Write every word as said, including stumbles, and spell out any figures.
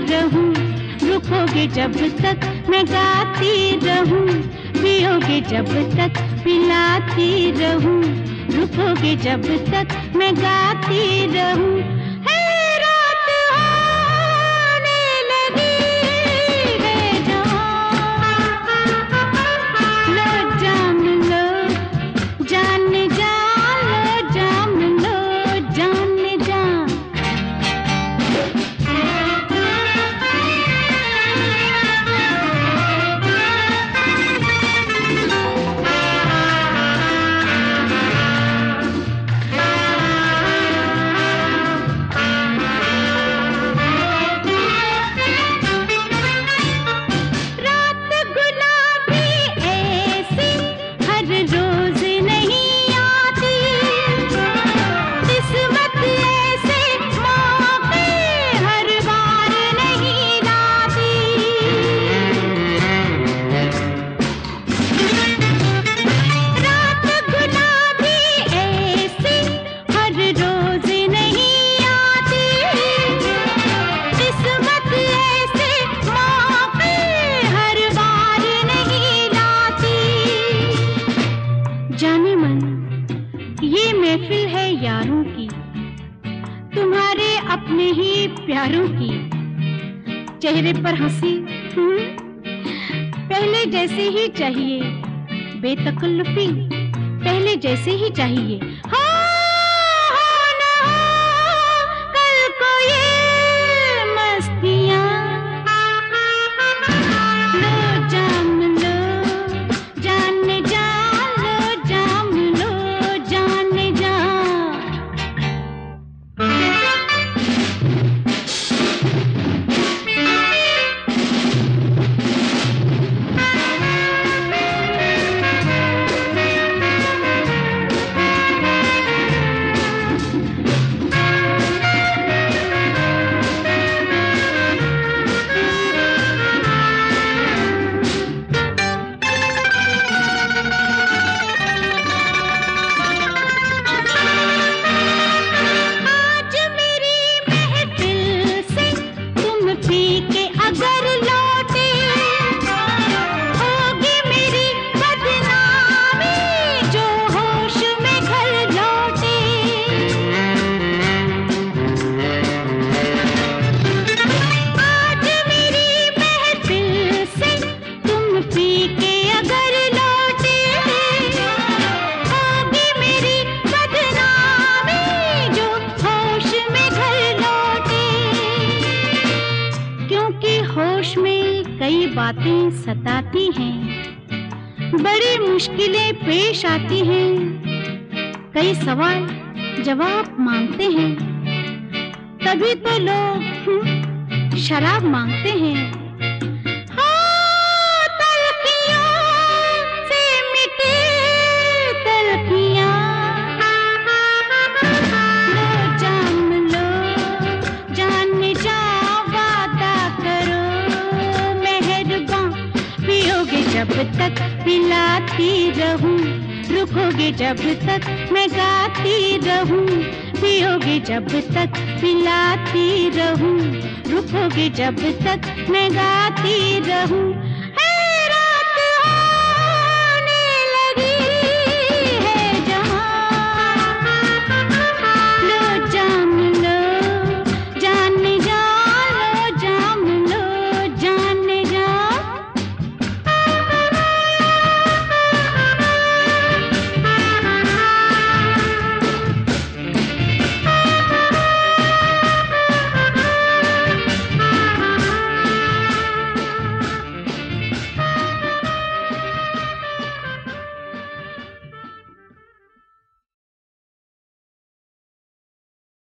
रहूं, रुकोगे जब तक मैं गाती रहूं, पियोगे जब तक पिलाती रहूं, रुकोगे जब तक मैं गाती रहूं। जाने मन, ये महफिल है यारों की, तुम्हारे अपने ही प्यारों की। चेहरे पर हंसी पहले जैसे ही चाहिए, बेतकल्लुफी पहले जैसे ही चाहिए। हो, हो ना हो कल को ये मस्तियाँ, लो जाम लो जाने जा, लो जाम लो जाने जा। होश में कई बातें सताती हैं, बड़ी मुश्किलें पेश आती हैं, कई सवाल जवाब मांगते हैं, तभी तो लोग शराब मांगते हैं। जब तक पिलाती रहूं, रुकोगे जब तक मैं गाती रहूं, पियोगे जब तक पिलाती रहूं, रुकोगे जब तक मैं गाती रहूं।